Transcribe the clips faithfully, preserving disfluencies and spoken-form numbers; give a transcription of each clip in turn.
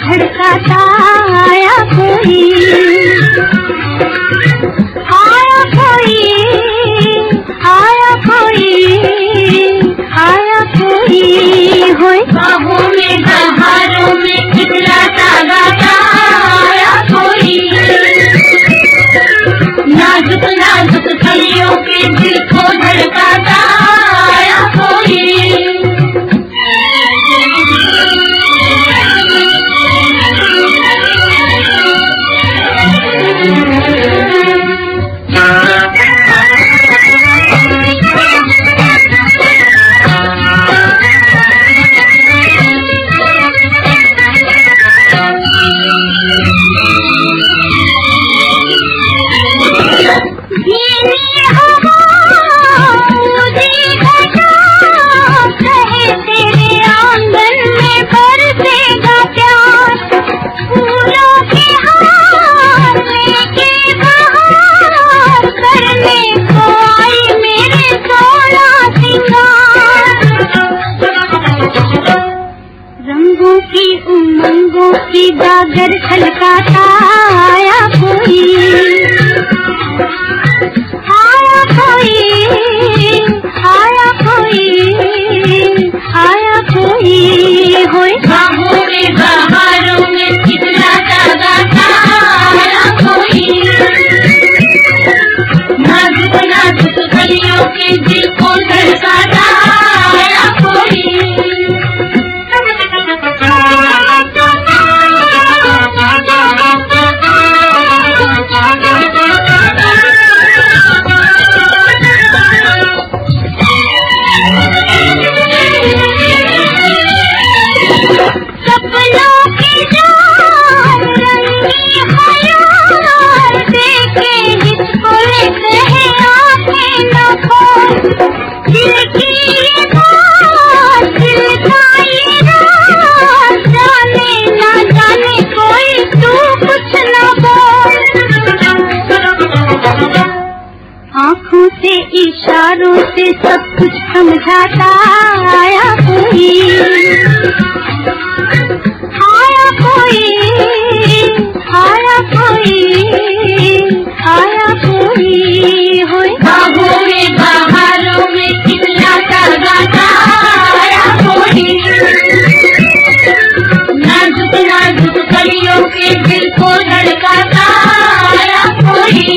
धड़काता आया कोई, आया कोई, आया कोई, आया कोई होए बाहों में बहारों में खिलता गाता आया कोई, नाजुक नाजुक कलियों के दिल को धड़काता आया कोई। रंगों की उमंगों की डागर छलकाता आया कोई, आया कोई, आया कोई, आया कोई होए बाहों में बहारों में खिलता गाता आया कोई, नाजुक नाजुक कलियों के दिल को धड़काता आया कोई। आँखों से इशारों से सब कुछ समझाता आया कोई, आया कोई, आया कोई, आया कोई होए बाहों में बहारों में खिलता गाता आया कोई, नाजुक नाजुक कलियों के दिल को धड़काता आया कोई।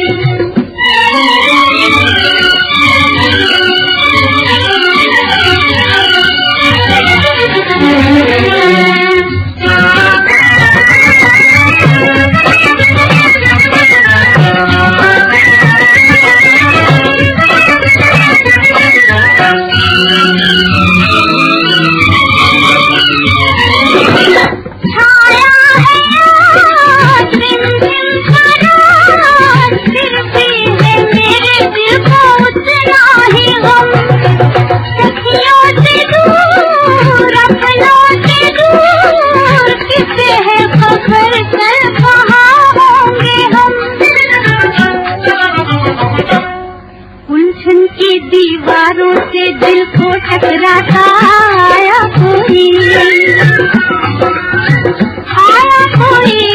उलझन की दीवारों से दिल को टकराता आया कोई, आया कोई,